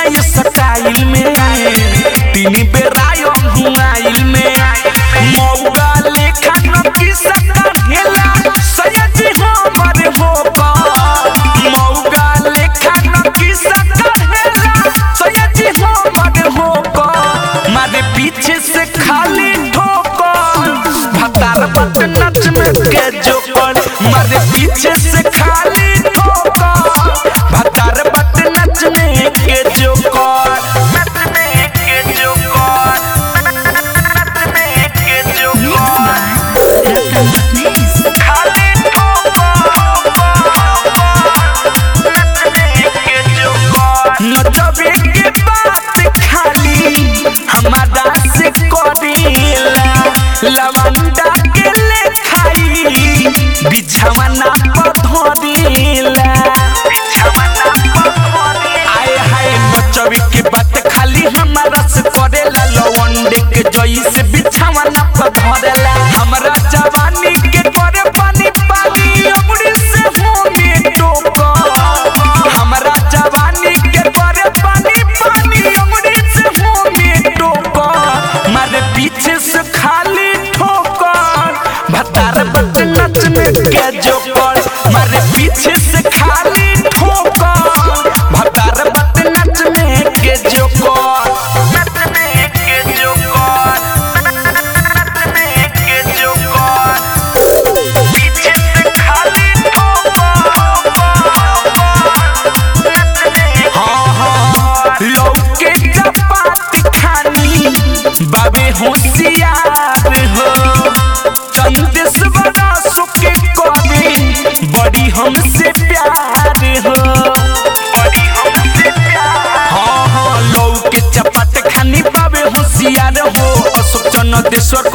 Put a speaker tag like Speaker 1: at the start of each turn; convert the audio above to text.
Speaker 1: ये स्टाइल में तीन बेरायो हुआइल में मौगा लेखा न की सका हेला सयाजी हमर होका मौगा लेखा न की सका हेला सयाजी हमर होका मारे पीछे से खाली ठोकर भतार बट नच में के जोकर मारे पीछे से खाली ठोकर भतार बट नच में के जोकर नच में के जोकर नच में के जोकर खाली ठोकर नच में के जोकर नचबे के बात खाली हमारा से करेला लवंडा के ले खाई बिछावना पर धरेला बिछावना पर धरेला आए हाय नचबे के बात खाली हमारा से करेला लवंडे के जई से बिछावना पर धरेला हमरा जवानी के करे पानी पानी अमरी से होने टोका हमरा जवानी के करे पानी पानी अमरी से होने टोका मारे पीछे से खाली ठोकर भतार बट नच में के जोकर मारे पीछे से खाली ठोकर भतार बट नच में के जोकर नच में के जोकर नच में के जोकर पीछे से खाली ठोकर नच में हाँ लौके चपाती खानी बाबे होशियार हो चंदेश्वरा सुके करे बड़ी हमसे प्यार हो बड़ी हमसे प्यार हाँ हाँ लौके चपाती खानी बाबे होशियार हो अशोक चंदेश्वर